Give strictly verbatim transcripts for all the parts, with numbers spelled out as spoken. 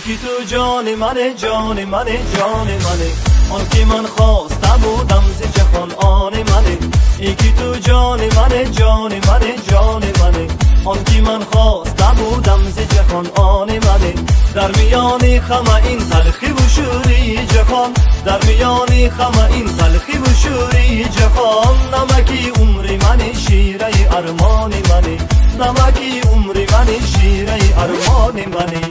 یکی تو جان منه، جان منه، جان منه، آن که من خواسته بودم ز جهان آن منه. یکی تو جان منه، جان منه، جان منه، آن که من خواسته بودم ز جهان آن منه. در میان خم این تلخی و شوری جهان، در میان خم این تلخی و شوری جهان، نمکی عمر من شیره ارمان منه، نمکی عمر من شیره ارمان منه.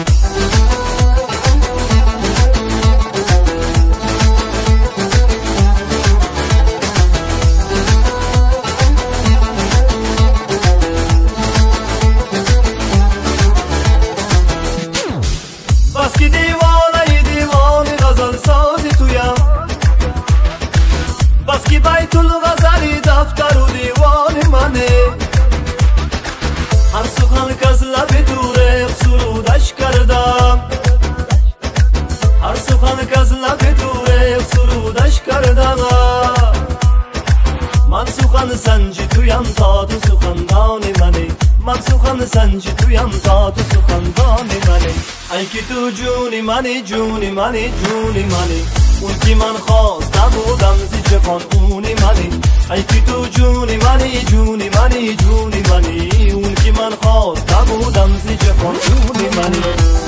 بس که دیوانه دیوان غزل سازی تویم، بس که بیت الغزلی دفتر و دیوان منه. هر سخن کز لب دوره سرودش کردم، هر سخن کز لب دوره سرودش کردم. من سخن سنجی تویم تا تو سخندان منه، من سخن سنجی تویم تا تو سخندان منه. ای که تو جونی منی، جونی منی، جونی منی، اون که من خواسته بودم ز جهان اونی منی. ای که تو جونی منی، جونی منی، جونی منی، اون که من خواسته بودم ز جهان اونی منی.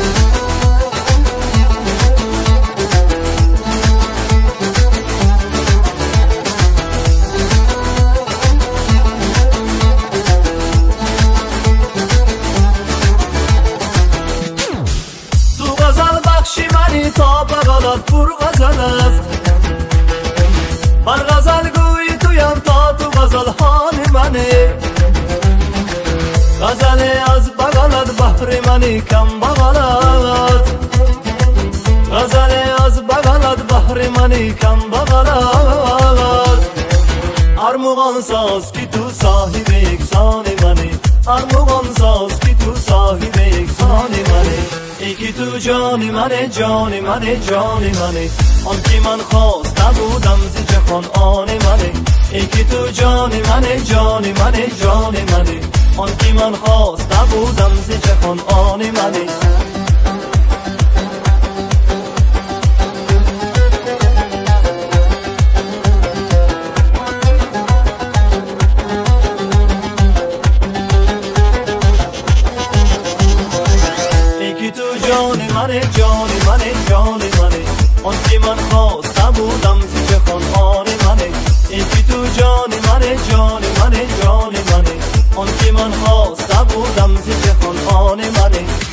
تا بغلت پر غزل است، من غزل گوی تویم تا تو غزل حال منه. غزل از بغلت بحر منی کم بغلت، غزل از بغلت بحر منی کم بغلت. ارمغان ساز که تو صاحب یکسان منی، ارمغان ساز که تو صاحب یکسان منی. یکی تو جان منه، جان منه، جان منه، آن که من خواسته بودم ز جهان آن منه. یکی تو جان منه، جان منه، جان منه، آن که من خواسته بودم ز جهان آن منه. جان منه، جان منه، جان منه، آن که من خواسته بودم ز جهان آن منه. یکی تو جان منه، جان منه، جان منه، آن که من خواسته بودم ز جهان آن منه.